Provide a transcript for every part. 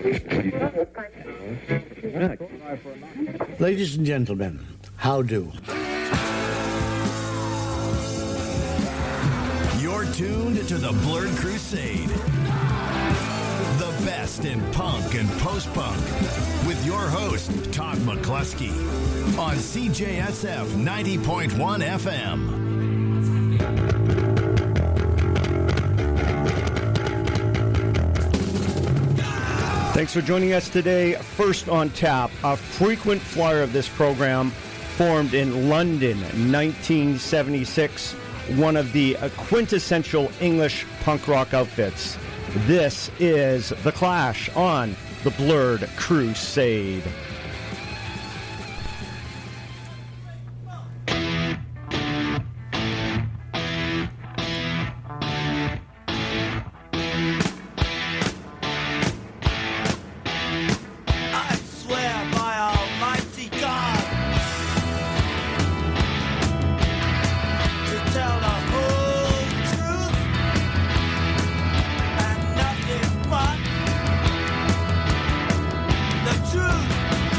Ladies and gentlemen, how do? You're tuned to the Blurred Crusade. The best in punk and post-punk. With your host, Todd McCluskey. On CJSF 90.1 FM. Thanks for joining us today. First on Tap, a frequent flyer of this program, formed in London, 1976, one of the quintessential English punk rock outfits. This is The Clash on the Blurred Crusade. Truth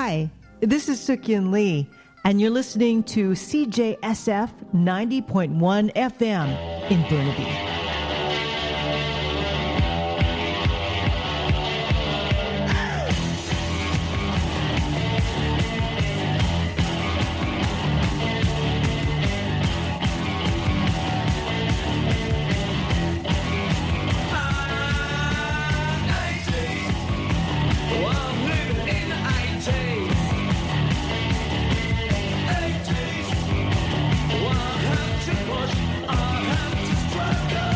Hi, this is Suk-Yin Lee, and you're listening to CJSF 90.1 FM in Burnaby. I have to struggle.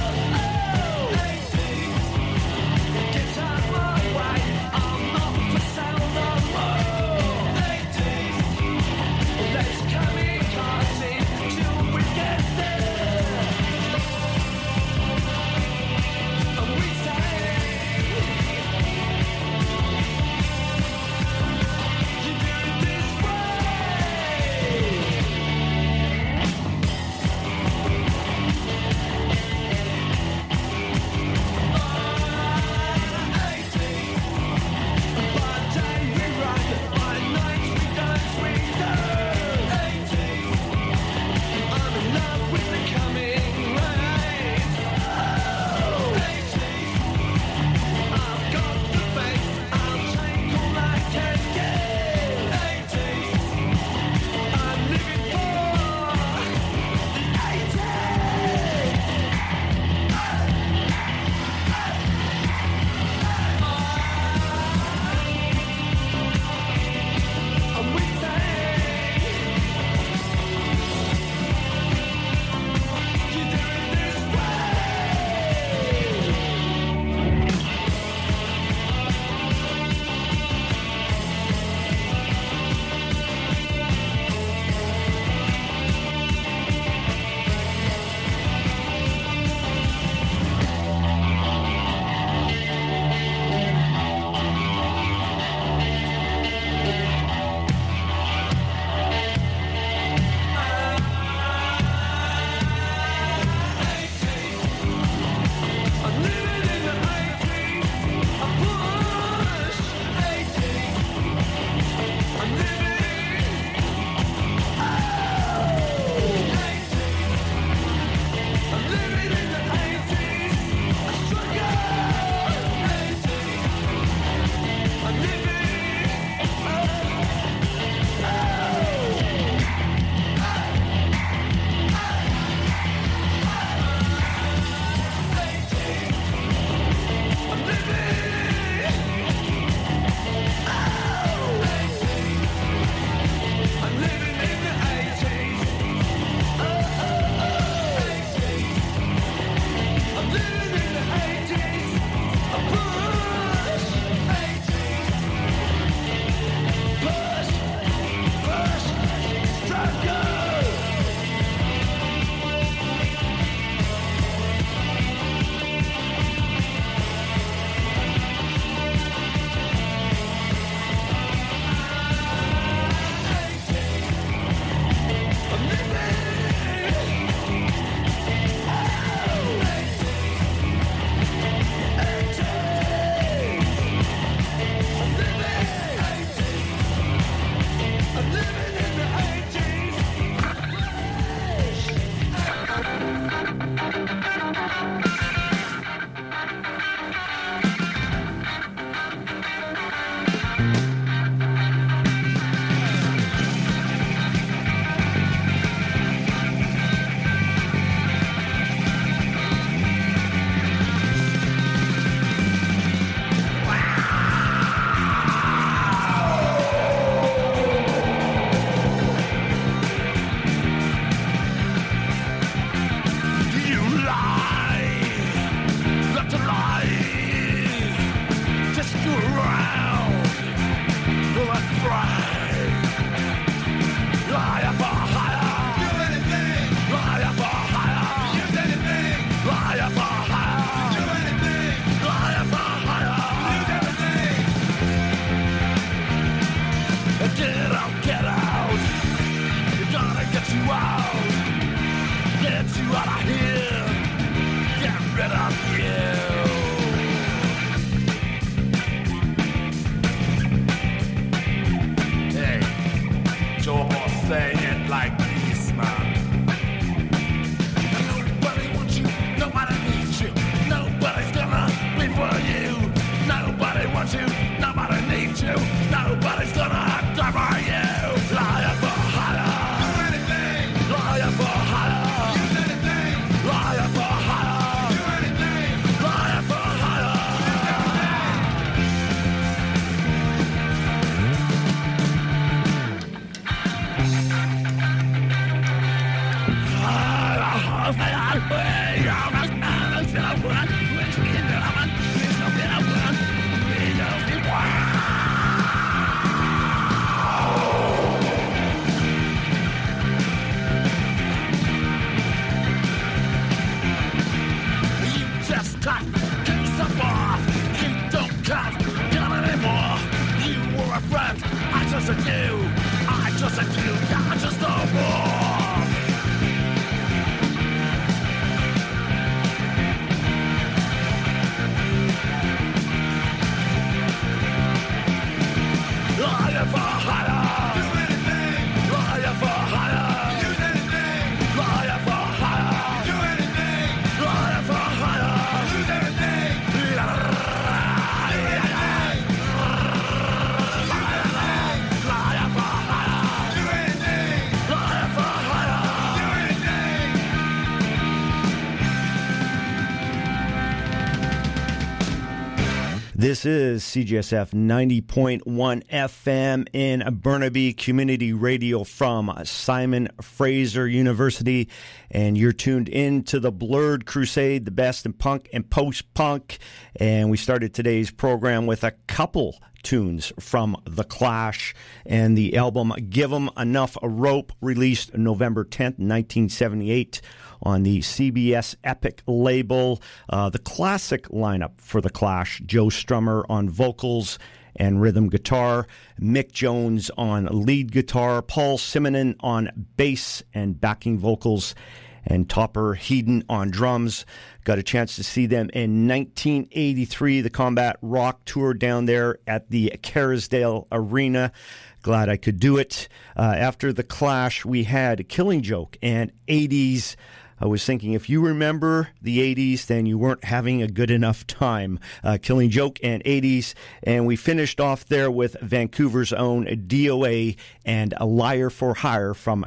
for you. Nobody wants you, nobody needs you. Nobody's gonna die for you. Liar for hire. Do anything. Liar for hire. Use anything. Liar for hire. Do anything. Liar for hire. I just a Jew, you're just a war. Liar for hire. Do anything. Liar for hire. Use anything. Liar for hire. Do anything. Liar for hire. Lose everything. Liar for This is CJSF 90.1 FM in Burnaby Community Radio from Simon Fraser University, and you're tuned in to the Blurred Crusade, the best in punk and post-punk, and we started today's program with a couple tunes from The Clash and the album Give 'Em Enough Rope, released November 10th, 1978 on the CBS Epic label. The classic lineup for The Clash: Joe Strummer on vocals and rhythm guitar, Mick Jones on lead guitar, Paul Simonon on bass and backing vocals, and Topper Headon on drums. Got a chance to see them in 1983, the Combat Rock Tour down there at the Kerrisdale Arena. Glad I could do it. After The Clash, we had Killing Joke and 80s. I was thinking, if you remember the 80s, then you weren't having a good enough time. Killing Joke and 80s. And we finished off there with Vancouver's own DOA and A Liar for Hire from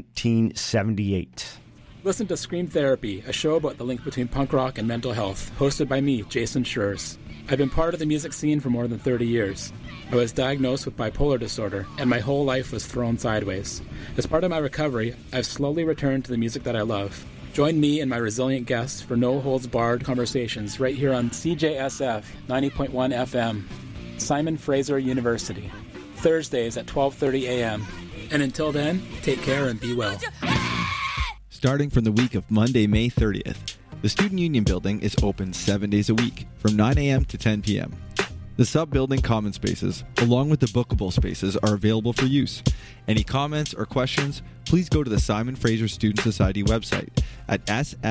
1978. Listen to Scream Therapy, a show about the link between punk rock and mental health, hosted by me, Jason Schurz. I've been part of the music scene for more than 30 years. I was diagnosed with bipolar disorder, and my whole life was thrown sideways. As part of my recovery, I've slowly returned to the music that I love. Join me and my resilient guests for no-holds-barred conversations right here on CJSF 90.1 FM, Simon Fraser University, Thursdays at 12:30 a.m. And until then, take care and be well. Starting from the week of Monday, May 30th, the Student Union Building is open 7 days a week, from 9 a.m. to 10 p.m. The sub-building common spaces, along with the bookable spaces, are available for use. Any comments or questions, please go to the Simon Fraser Student Society website at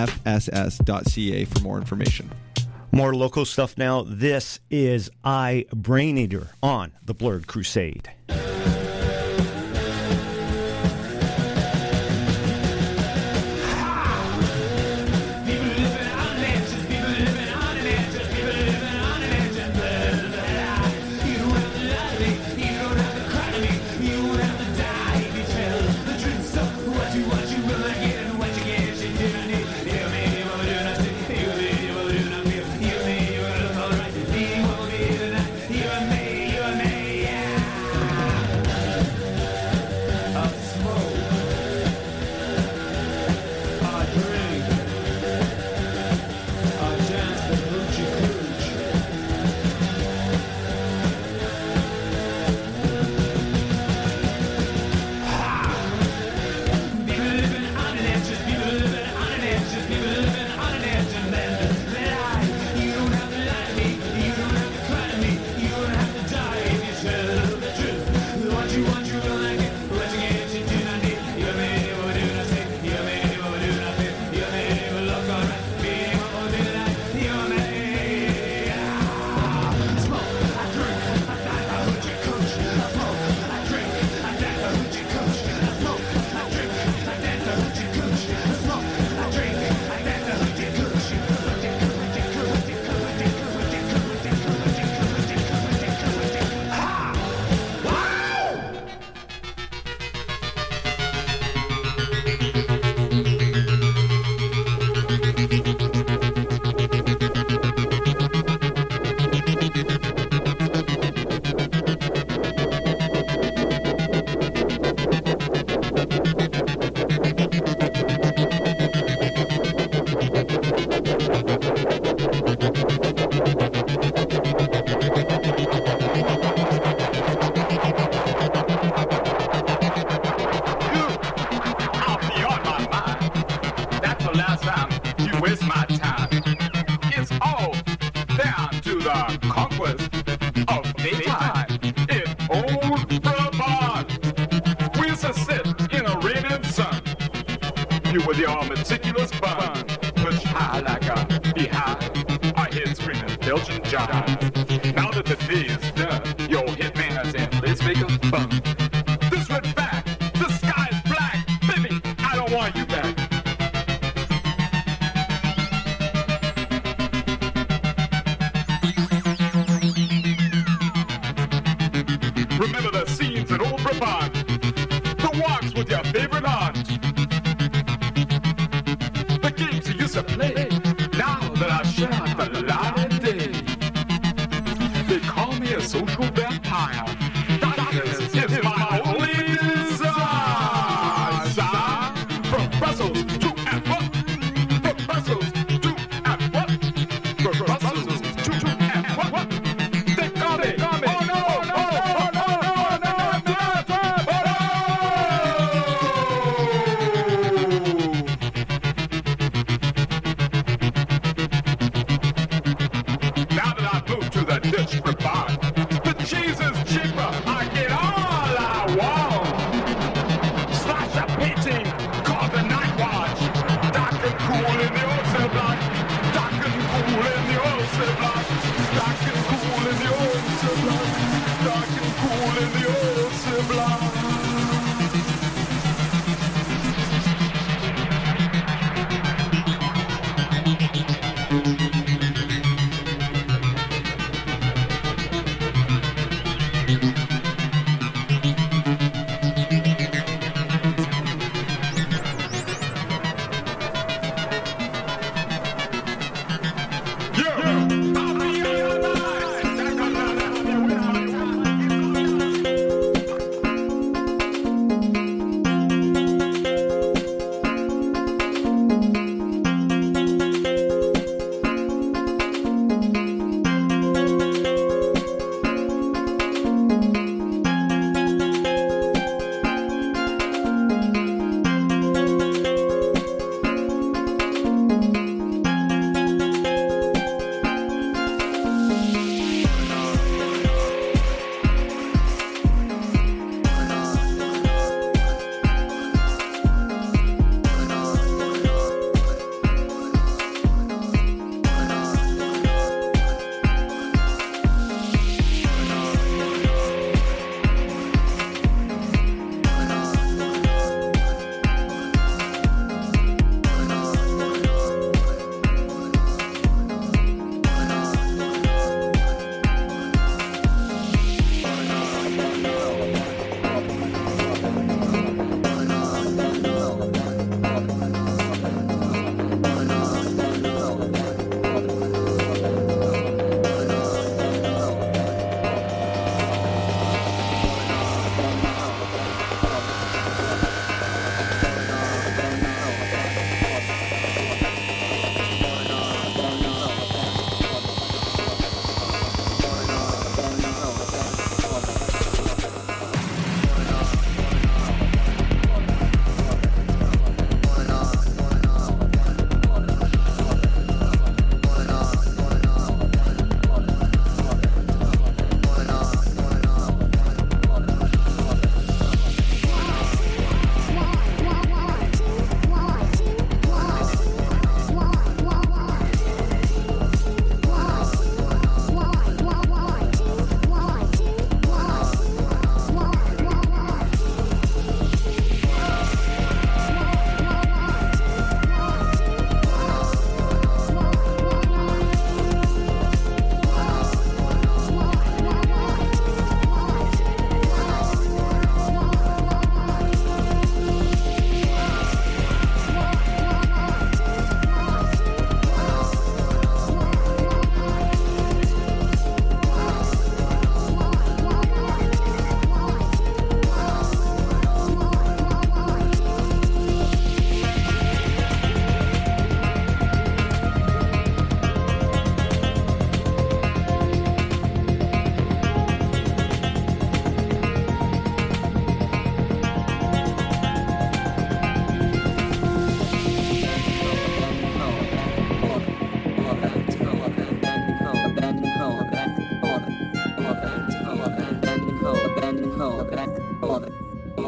sfss.ca for more information. More local stuff now. This is I, Brain Eater, on the Blurred Crusade. to the conquest of daytime in old Brabant. We used to sit in a radiant sun. You with your meticulous bun, push high like a beehive. Our head screaming Belgian jive. Now that the day is done, your hitman has in. Let's make a fun. This red back, the sky is black. Baby, I don't want you back. Remember the scenes at Old Brabant, the walks with your favorite aunt, the games you used to play. Now that I share the light of day, they call me a social vampire. Darkness is my only desire. From Brussels to Antwerp, from Brussels to Antwerp, from Brussels to Antwerp. They call me. Oh no! Now that I've moved to the Dutch Brabant, the cheese is cheaper. I get all I want. Slash a painting called the Night Watch. Dark and cool in the old cell block. Dark and cool in the old cell block. Dark and cool in the old cell block. Dark and cool in the old cell block.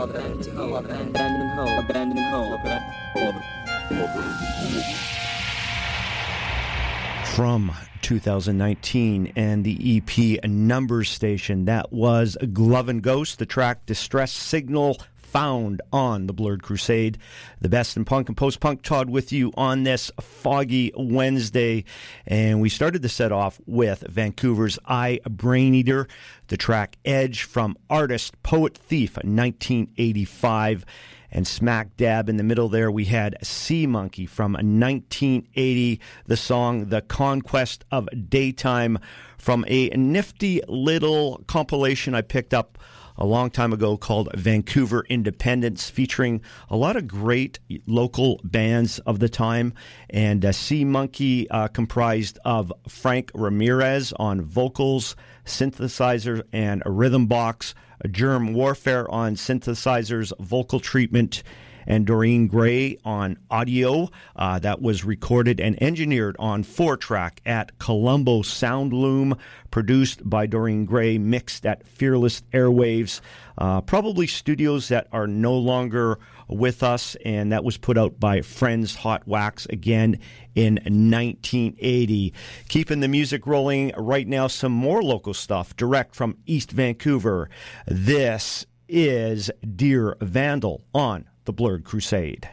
From 2019 and the EP Numbers Station, that was Glove and Ghost, the track Distress Signal, found on the Blurred Crusade. The best in punk and post-punk. Todd with you on this foggy Wednesday. And we started the set off with Vancouver's I, Brain Eater, the track Edge from artist Poet Thief, 1985. And smack dab in the middle there, we had Sea Monkey from 1980, the song The Conquest of Daytime, from a nifty little compilation I picked up a long time ago called Vancouver Independence, featuring a lot of great local bands of the time. And Sea Monkey comprised of Frank Ramirez on vocals, synthesizer, and a rhythm box, Germ Warfare on synthesizers, vocal treatment, and Doreen Gray on audio. That was recorded and engineered on 4-track at Colombo Soundloom, produced by Doreen Gray, mixed at Fearless Airwaves, probably studios that are no longer with us, and that was put out by Friends Hot Wax again in 1980. Keeping the music rolling right now, some more local stuff direct from East Vancouver. This is Dear Vandal on the Blurred Crusade.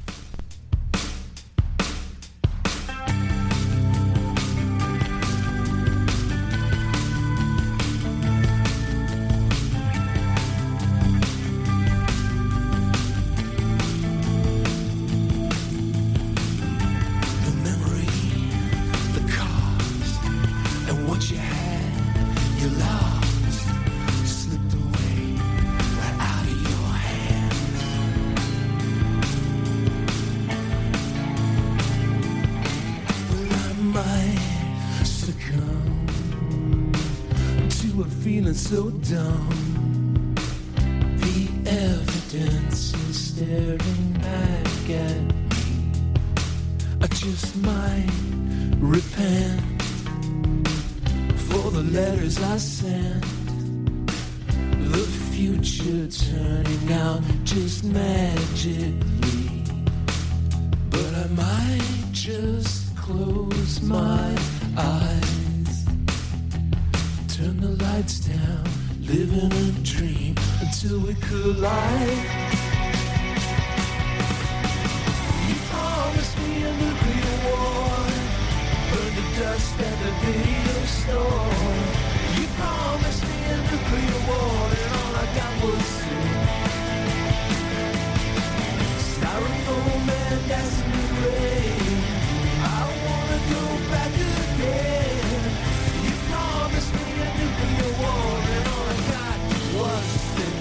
So dumb, the evidence is staring back at me. I just might repent for the letters I sent, the future turning out just magically. But I might just close my eyes, turn the lights down, live in a dream until we collide. You promised me a nuclear war, burn the dust at the video store. You promised me a nuclear war, and all I got was styrofoam and gasoline rain. I wanna go back again. You promised me a nuclear war, and all I got was sin.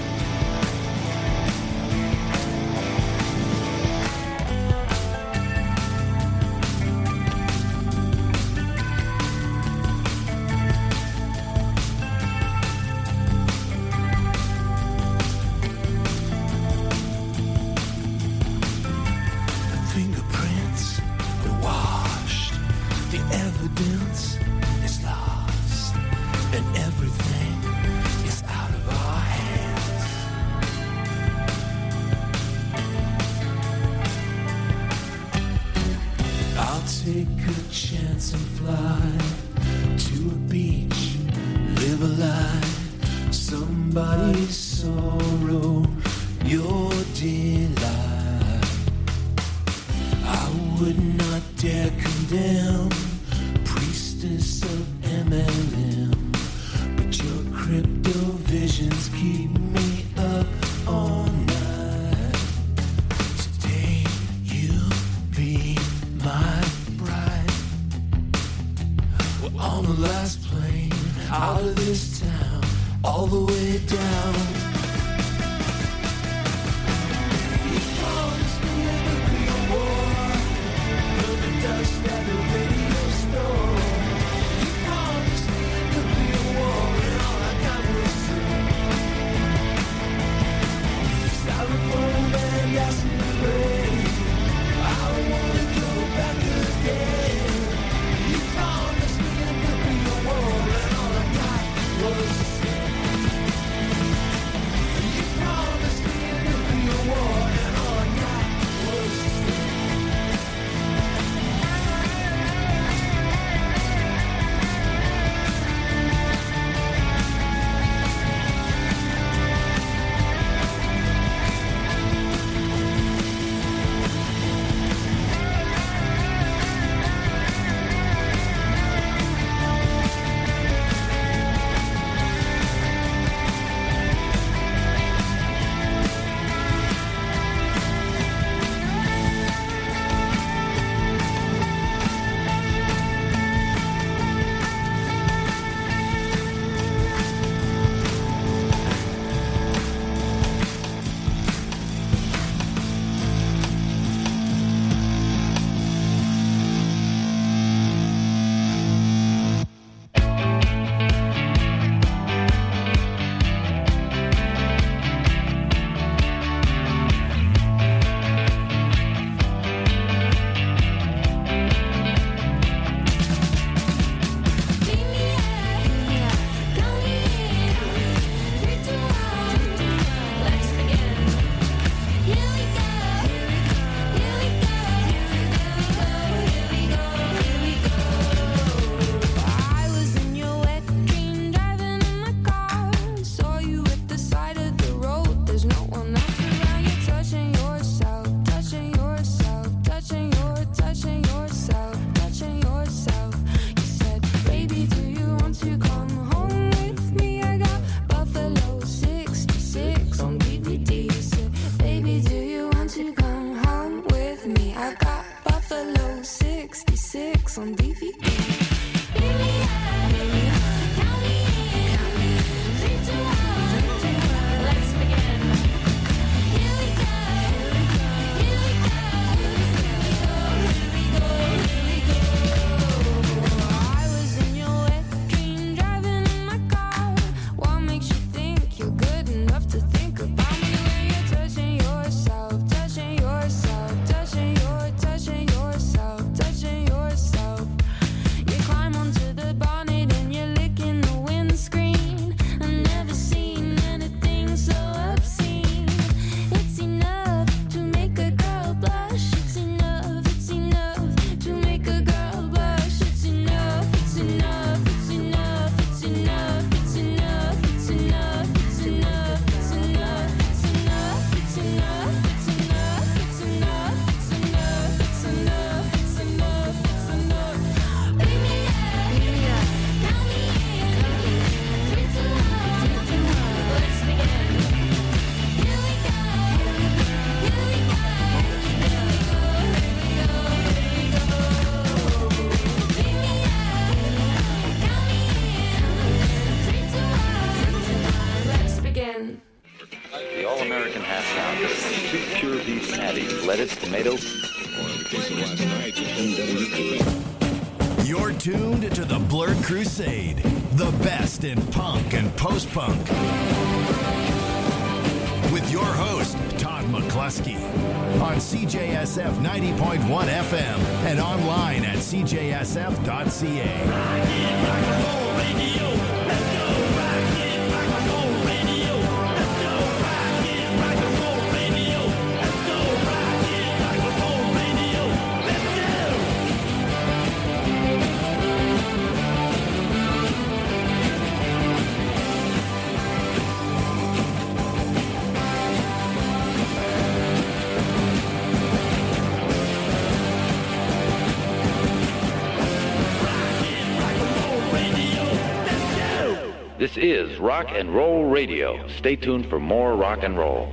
lettuce, tomato. You're tuned to the Blurred Crusade, the best in punk and post-punk. With your host, Todd McCluskey, on CJSF 90.1 FM and online at cjsf.ca. This is Rock and Roll Radio. Stay tuned for more rock and roll.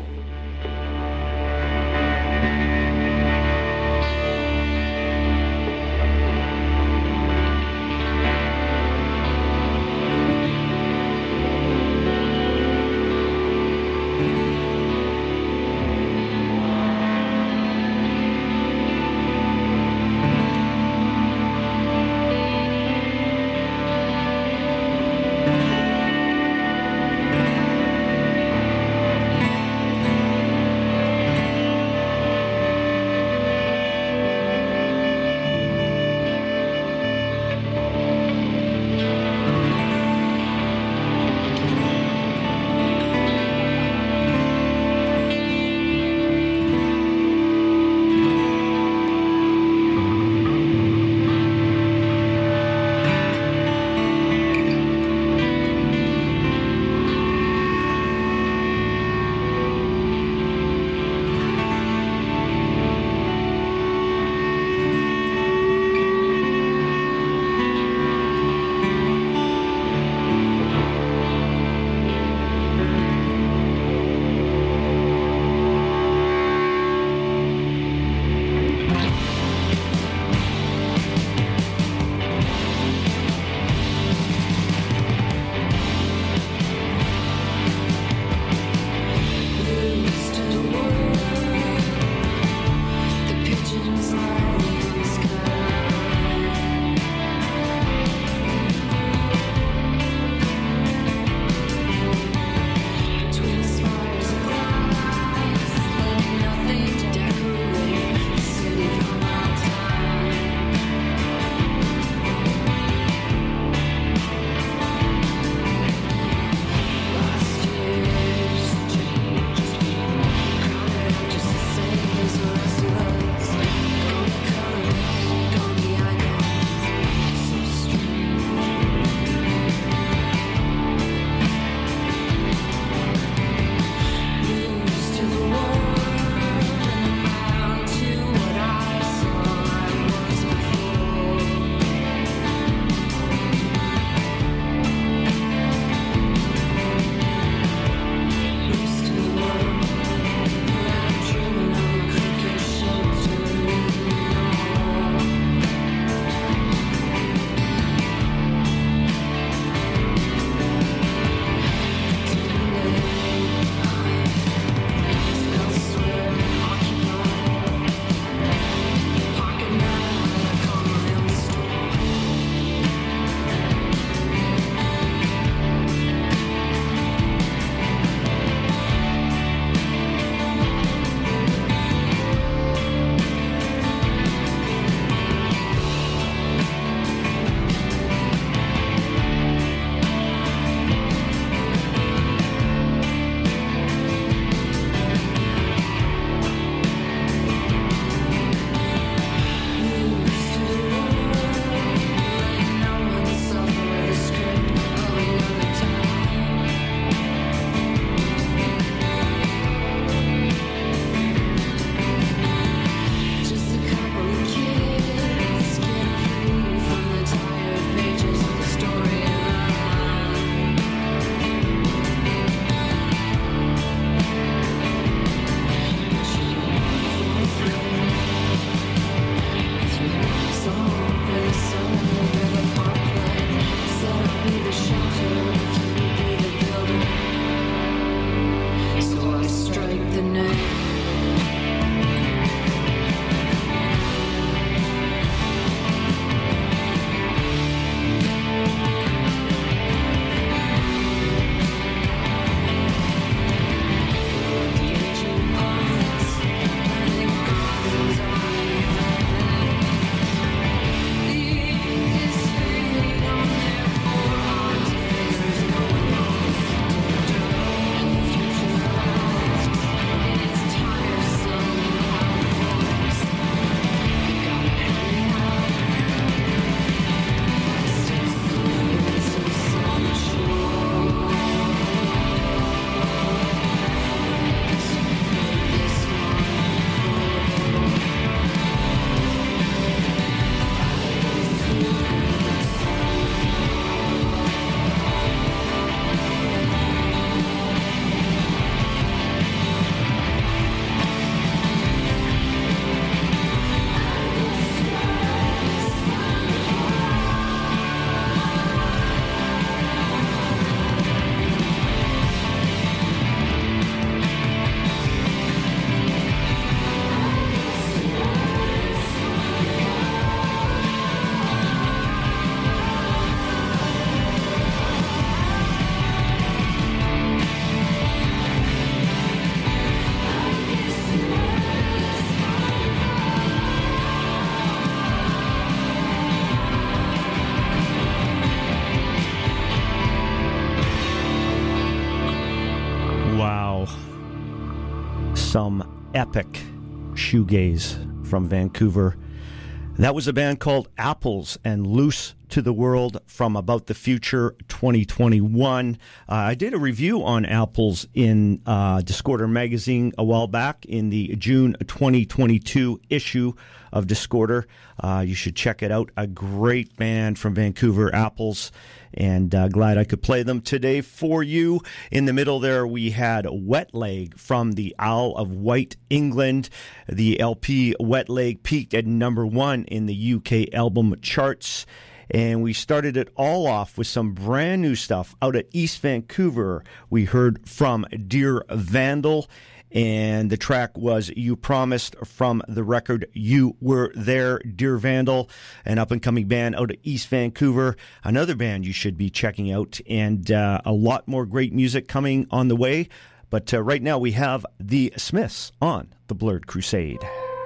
some epic shoegaze from Vancouver. That was a band called Apples and Loose to the World from About the Future 2021. I did a review on Apples in Discorder magazine a while back in the June 2022 issue of Discorder. You should check it out. A great band from Vancouver, Apples, and glad I could play them today for you. In the middle there, we had Wet Leg from the Isle of Wight, England. The LP Wet Leg peaked at #1 in the UK album charts. And we started it all off with some brand new stuff out at East Vancouver. We heard from Dear Vandal, and the track was You Promised from the record You Were There, Dear Vandal, an up-and-coming band out of East Vancouver. Another band you should be checking out, and a lot more great music coming on the way. But right now we have the Smiths on the Blurred Crusade.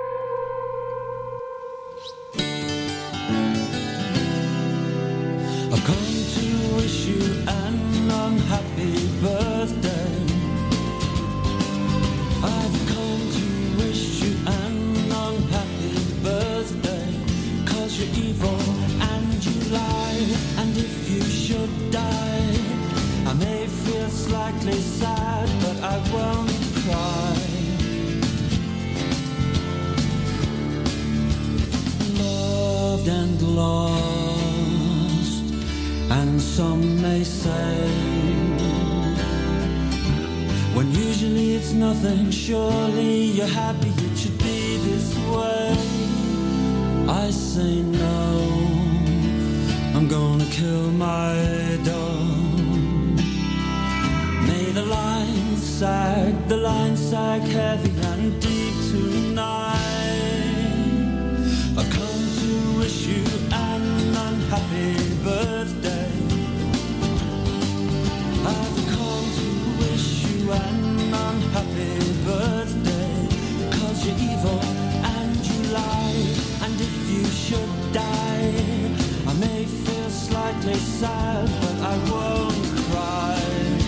I've come to wish you an unhappy birthday. I've come to wish you an unhappy birthday. 'Cause you're evil and you lie, and if you should die, I may feel slightly sad, but I won't cry. Loved and lost, and some may say, when usually it's nothing, surely you're happy, it should be this way. I say no, I'm gonna kill my dog. May the lines sag heavy and deep tonight. I've come to wish you an unhappy birthday. I've come to wish you an unhappy birthday. 'Cause you're evil and you lie, and if you should die, I may feel slightly sad, but I won't cry.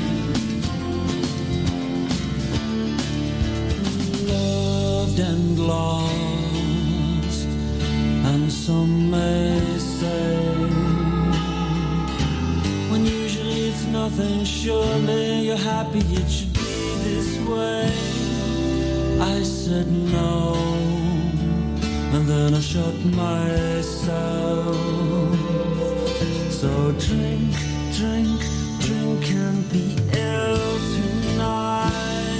Loved and lost, and some may say, when usually it's nothing, surely you're happy, it should be this way. I said no, and then I shut myself. So drink, drink, drink and be ill tonight.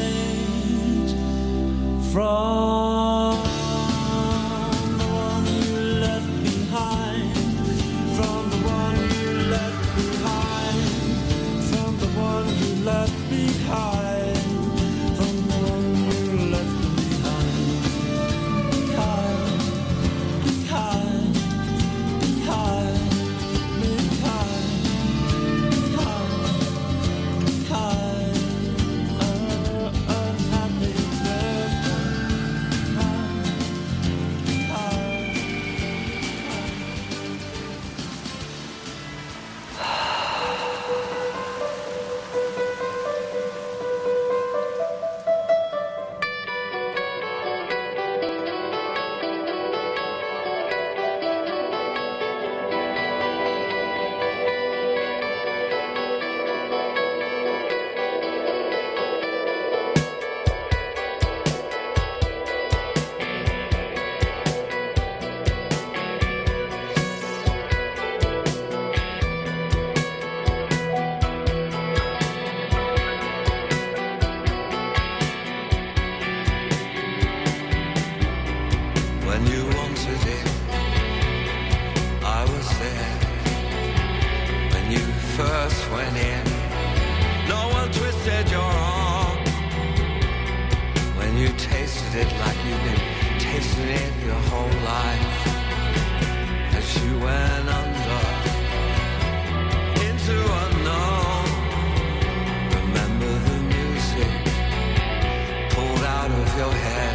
From the one you left behind, from the one you left behind, from the one you left behind, from the one you left behind. Behind, behind, behind, behind, behind, unhappy birthday. When you wanted it, I was there. When you first went in, no one twisted your arm. When you tasted it like you've been tasting it your whole life, as you went under into unknown. Remember the music pulled out of your head,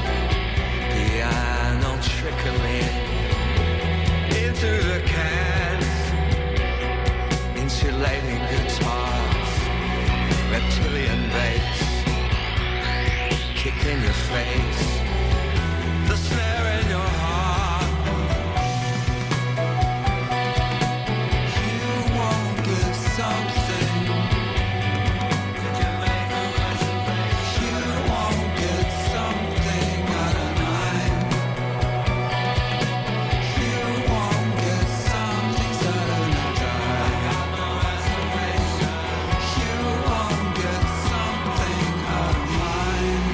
piano trickling into the cans, insulating guitars, reptilian bass, kick in your face, the snare in your heart. You won't get something. Could you make a reservation? You won't get something out of mine. You won't get something suddenly done. I got no reservation. You won't get something out of mine.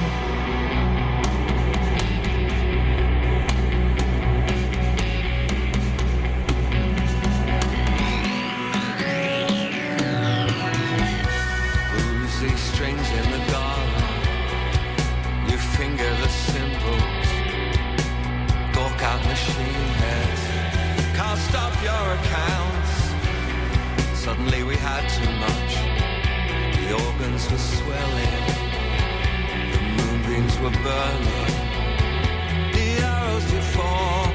Boozy strings in the garden. You finger the cymbals. Dork out machine heads. Can't stop your accounts. Suddenly we had too much. The organs were swelling. The moonbeams were burning. The arrows you fall.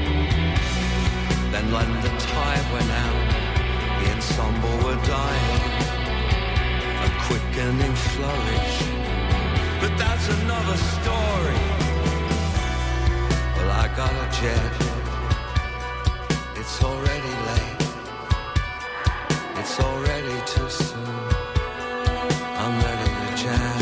Then when the tide went out, the ensemble were dying. A quickening flourish. But that's another story. Well, I got a jet. It's already late. It's already too soon. I'm ready to jam.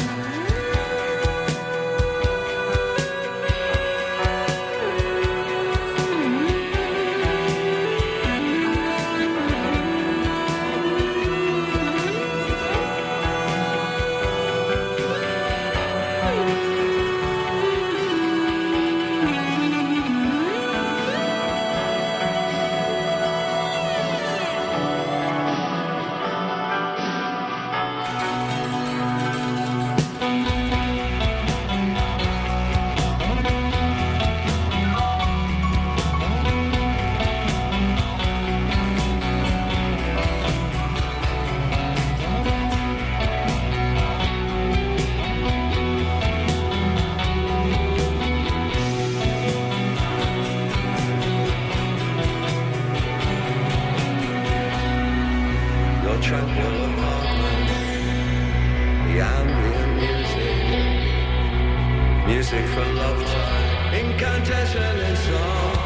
Your tranquil apartment, the ambient music, music for love time, incantation and song.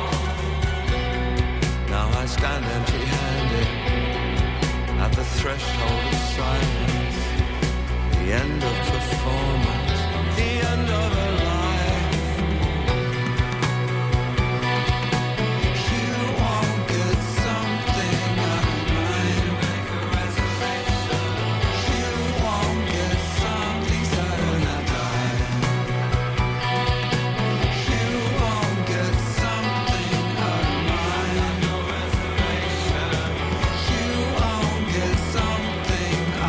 Now I stand empty-handed at the threshold of silence, the end of performance, the end of a life. You won't get something out of mine. Make a reservation. You won't get something suddenly done. You won't get something out of mine. No reservation. You won't get something out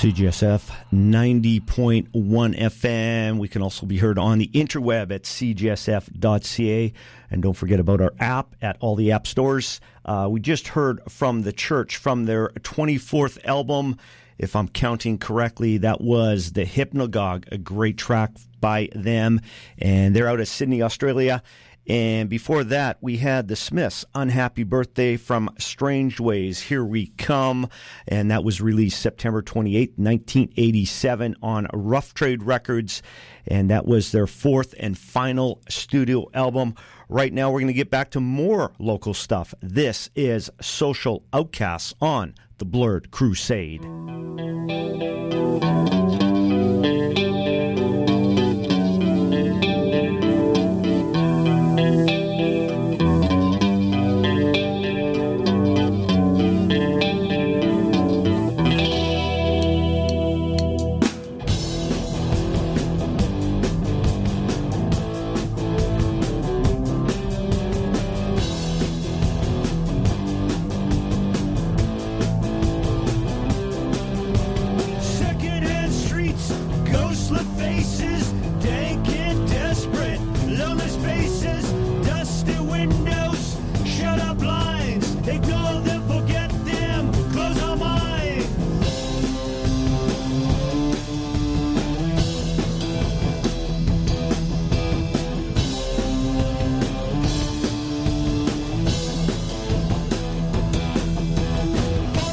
CJSF 90.1 FM. We can also be heard on the interweb at cjsf.ca. And don't forget about our app at all the app stores. We just heard from The Church from their 24th album. If I'm counting correctly, that was The Hypnagogue, a great track by them. And they're out of Sydney, Australia. And before that, we had the Smiths' Unhappy Birthday from Strange Ways, Here We Come. And that was released September 28, 1987 on Rough Trade Records. And that was their fourth and final studio album. Right now, we're going to get back to more local stuff. This is Social Outcasts on The Blurred Crusade.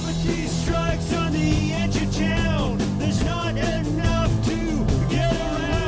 Strikes on the edge of town. There's not enough to get around.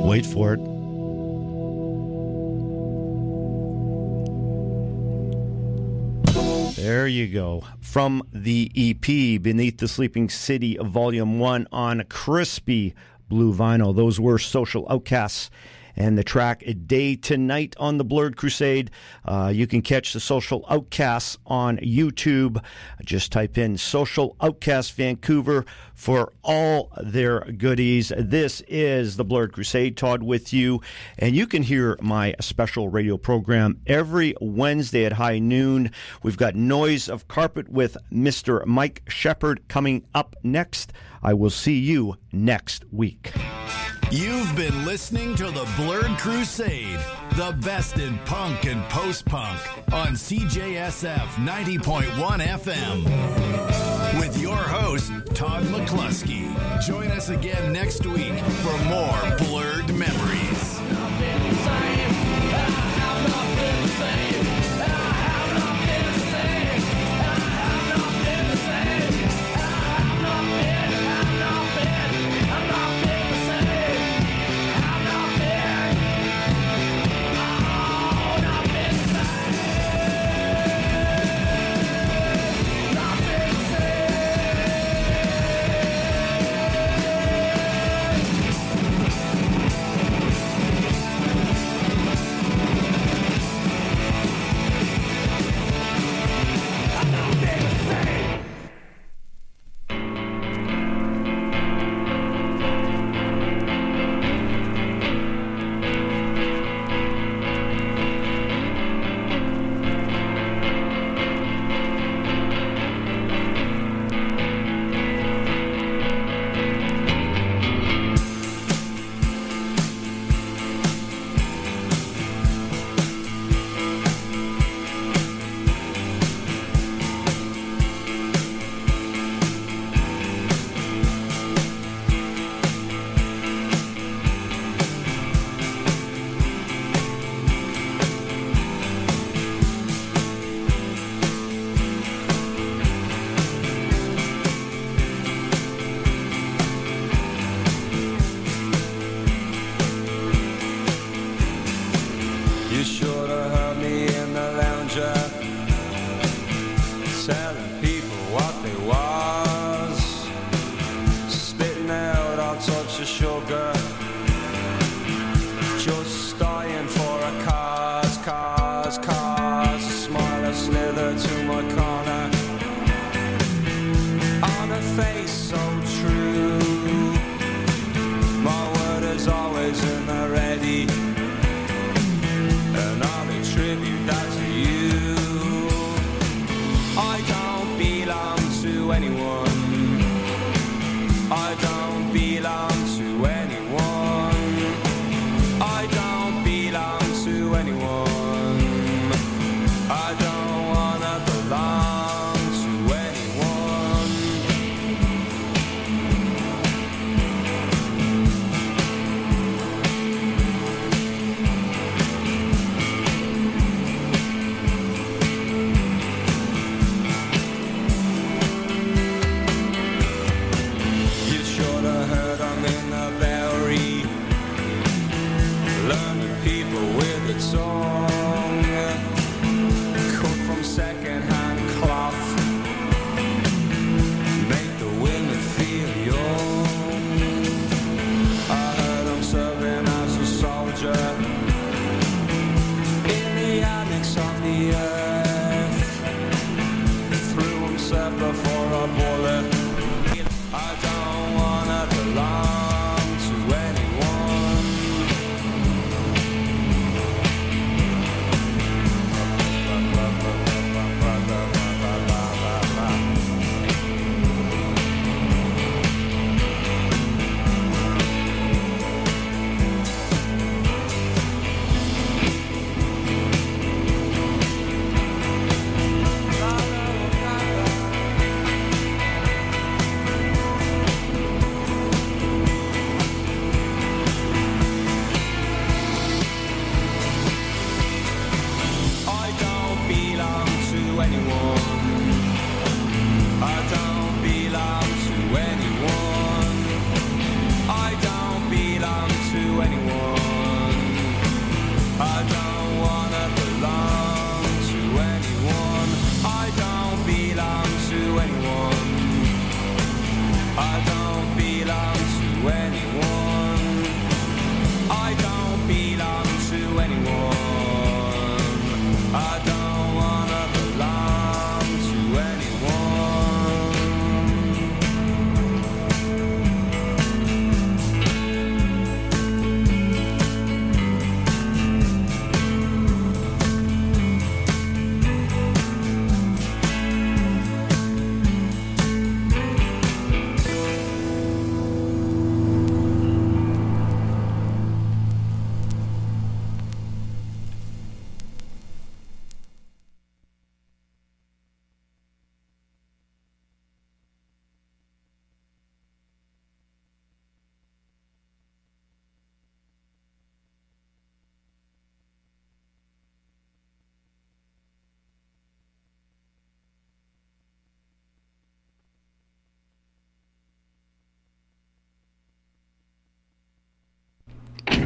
Wait for it. There you go. From the EP, Beneath the Sleeping City, Volume 1 on crispy blue vinyl. Those were Social Outcasts and the track A Day Tonight on the Blurred Crusade. You can catch the Social Outcasts on YouTube. Just type in Social Outcasts Vancouver for all their goodies. This is the Blurred Crusade. Todd with you. And you can hear my special radio program every Wednesday at high noon. We've got Noise of Carpet with Mr. Mike Shepard coming up next. I will see you next week. You've been listening to the Blurred Crusade, the best in punk and post-punk on CJSF 90.1 FM. With your host, Todd McCluskey. Join us again next week for more Blurred Memories. You should have heard me in the lounger, telling people what they was, spitting out all types of sugar, just dying for a cause, a smile a slither to my corner, on a face so true, my word is always in the